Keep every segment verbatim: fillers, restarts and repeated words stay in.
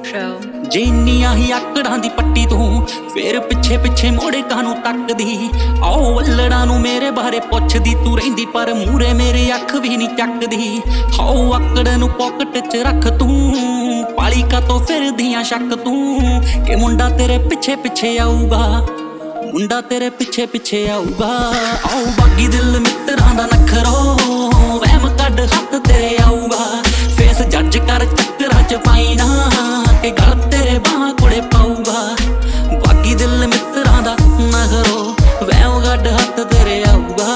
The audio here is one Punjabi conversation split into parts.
Pro ਜੇ ਇੰਨੀਆਂ ਹੀ ਆਕੜਾਂ ਦੀ ਪੱਟੀ ਤੂੰ ਫੇਰ ਪਿੱਛੇ ਪਿੱਛੇ ਮੋੜੇ ਕਾਹਨੂੰ ਤੱਕਦੀ। ਆਓ ਵੱਲੜਾਂ ਨੂੰ ਮੇਰੇ ਬਾਰੇ ਪੁੱਛਦੀ ਤੂੰ ਰਹਿੰਦੀ ਪਰ ਮੂਰੇ ਮੇਰੇ ਅੱਖ ਵੀ ਨਹੀਂ ਚੱਕਦੀ। ਹਾਓ ਆਕੜ ਨੂੰ ਪੌਕਟ 'ਚ ਰੱਖ ਤੂੰ ਪਾਲੀ ਕਾ ਤੋਂ ਫਿਰਦੀਆਂ ਸ਼ੱਕ ਤੂੰ ਕਿ ਮੁੰਡਾ ਤੇਰੇ ਪਿੱਛੇ ਪਿੱਛੇ ਆਊਗਾ, ਮੁੰਡਾ ਤੇਰੇ ਪਿੱਛੇ ਪਿੱਛੇ ਆਊਗਾ। ਆਓ ਬਾਗੀ ਦਿਲ ਮਿੱਤਰਾਂ ਦਾ ਨਖਰੋ ਵਹਿਮ ਕੱਢ ਹੱਥ ਤੇਰੇ ਆਊਗਾ। ਫੇਸ ਜੱਜ ਕਰ ਚੱਕਰਾਂ 'ਚ ਪਾਈ ਨਾ ਕਿ ਗਲ ਤੇਰੇ ਬਾਹਾਂ ਕੋਲੇ ਪਾਊਗਾ। ਬਾਗੀ ਦਿਲ ਮਿੱਤਰਾਂ ਦਾ ਨਖਰੋ ਵਹਿਮ ਕੱਢ ਹੱਥ ਤੇਰੇ ਆਊਗਾ।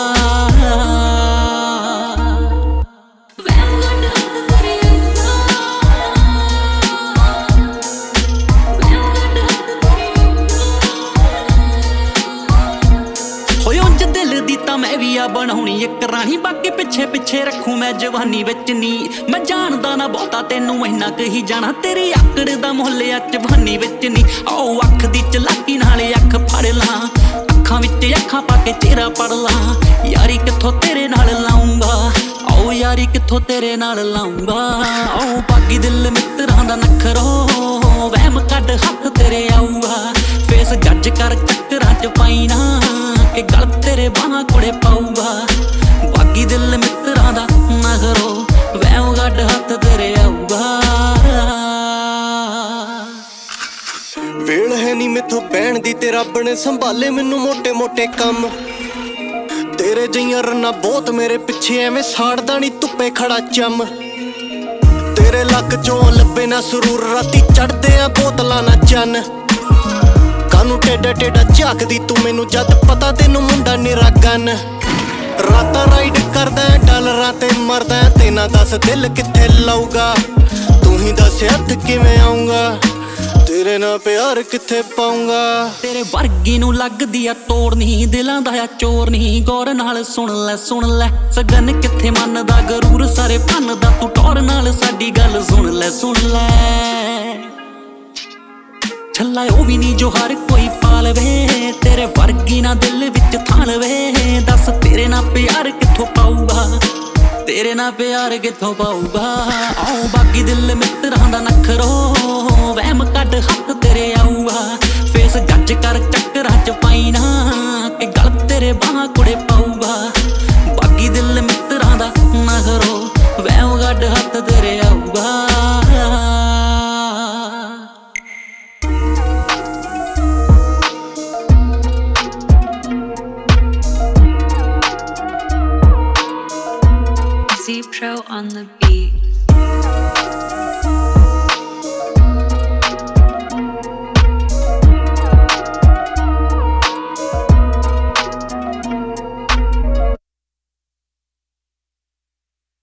ਮੈਂ ਵੀ ਆ ਬਣਾਉਣੀ ਇੱਕ ਰਾਣੀ ਬਾਕੀ ਪਿੱਛੇ ਪਿੱਛੇ ਰੱਖੂ ਮੈਂ ਜਵਾਨੀ ਵਿੱਚ ਨੀ। ਮੈਂ ਜਾਣਦਾ ਨਾ ਬਹੁਤਾ ਤੈਨੂੰ ਇੰਨਾ ਕਹੀ ਜਾਣਾ ਤੇਰੀ ਆਕੜ ਦਾ ਮੁੱਲ ਆ ਜਵਾਨੀ ਵਿੱਚ ਨੀ। ਆਓ ਅੱਖ ਦੀ ਚਲਾਕੀ ਨਾਲੇ ਅੱਖ ਫੜ ਲਾਂ, ਅੱਖਾਂ ਵਿੱਚ ਅੱਖਾਂ ਪਾ ਕੇ ਚਿਹਰਾ ਪੜ ਲਾਂ। ਯਾਰੀ ਕਿੱਥੋਂ ਤੇਰੇ ਨਾਲ ਲਾਉਂਗਾ, ਆਓ ਯਾਰੀ ਕਿੱਥੋਂ ਤੇਰੇ ਨਾਲ ਲਾਉਂਗਾ। ਆਓ ਬਾਗੀ ਦਿਲ ਮਿੱਤਰਾਂ ਦਾ ਨਖਰੋ ਵਹਿਮ ਕੱਢ ਹੱਥ ਤੇਰੇ ਆਊਗਾ। ਫੇਸ ਜੱਜ ਕਰ ਚੱਕਰਾਂ 'ਚ ਪਾਈ ਨਾ ਕਿ ਗਲ ਤੇਰੇ ਬਾਹਾਂ ਕੋਲੇ ਪਾਊਗਾ। ਬਾਗੀ ਦਿਲ ਮਿੱਤਰਾਂ ਦਾ ਨਖਰੋ ਵਹਿਮ ਕੱਢ ਹੱਥ ਤੇਰੇ ਆਊਗਾ। ਵੇਲ ਹੈ ਨੀ ਮੈਥੋਂ ਬਹਿਣ ਦੀ ਤੇ ਰੱਬ ਨੇ ਸੰਭਾਲੇ ਮੈਨੂੰ ਮੋਟੇ ਮੋਟੇ ਕੰਮ। ਤੇਰੇ ਜਿਹੀਆਂ ਰੰਨਾਂ ਬਹੁਤ ਮੇਰੇ ਪਿੱਛੇ ਐਵੇਂ ਸਾੜਦਾ ਨੀ ਧੁੱਪੇ ਖੜਾ ਚੰਮ। ਤੇਰੇ ਲੱਕ ਚੋਂ ਲੱਭੇ ਨਾ ਸਰੂਰ ਰਾਤੀ ਚੜਦੇ ਆ ਬੋਤਲਾਂ ਨਾ ਚੰਨ। ਕਾਨੂੰ ਟੇਡਾ ਟੇਡਾ ਝਾਕਦੀ ਤੂੰ ਮੈਨੂੰ ਜਦ ਪਤਾ ਤੈਨੂੰ ਮੁੰਡਾ ਨਿਰਾ ਗੰਨ। ਰਾਤਾਂ ਰਾਈਡ ਕਰਦਾ ਡਾਲਰਾਂ ਤੇ ਮਰਦਾ ਤੇ ਨਾ ਦੱਸ ਦਿਲ ਕਿੱਥੇ ਲਾਊਗਾ। ਤੂੰ ਹੀ ਦੱਸ ਹੱਥ ਕਿਵੇਂ ਆਊਂਗਾ, ਤੇਰੇ ਨਾਲ ਪਿਆਰ ਕਿੱਥੇ ਪਾਊਂਗਾ। ਤੇਰੇ ਵਰਗੀ ਨੂੰ ਲੱਗਦੀ ਆ ਤੋੜ ਨੀ ਦਿਲਾਂ ਦਾ ਆ ਚੋਰ ਨੀ। ਗੌਰ ਨਾਲ ਸੁਣ ਲੈ ਸੁਣ ਲੈ ਸਗਨ ਕਿੱਥੇ ਮੰਨਦਾ ਗਰੂਰ ਸਾਰੇ ਭੰਨਦਾ ਤੂੰ ਟੌਰ ਨਾਲ ਸਾਡੀ ਗੱਲ ਸੁਣ ਲੈ ਸੁਣ ਲੈ। ਛੱਲਾ ਉਹ ਵੀ ਨੀ ਜੋ ਹਰ ਕੋਈ ਪਾ ਲਵੇ ਤੇਰੇ ਵਰਗੀ ਨਾ ਦਿਲ ਵਿੱਚ ਥਾਂ ਲਵੇ। ਦੱਸ ਤੇਰੇ ਨਾਲ ਪਿਆਰ ਕਿੱਥੋਂ ਪਾਊਗਾ, ਤੇਰੇ ਨਾਲ ਪਿਆਰ ਕਿੱਥੋਂ ਪਾਊਗਾ। ਆਓ ਬਾਗੀ ਦਿਲ ਮਿੱਤਰਾਂ ਦਾ ਨਖਰੋ ਵਹਿਮ ਕੱਢ ਹੱਥ ਤੇਰੇ ਆਊਗਾ। ਫੇਸ ਜੱਜ ਕਰ ਚੱਕਰਾਂ 'ਚ ਪਾਈ ਨਾ ਕਿ ਗਲ ਤੇਰੇ ਬਾਹਾਂ ਕੋਲੇ ਪਾਊਗਾ। ਬਾਗੀ ਦਿਲ ਮਿੱਤਰਾਂ ਦਾ ਨਖਰੋ ਵਹਿਮ ਕੱਢ ਹੱਥ ਤੇਰੇ ਆਊਗਾ। Z Pro on the beat.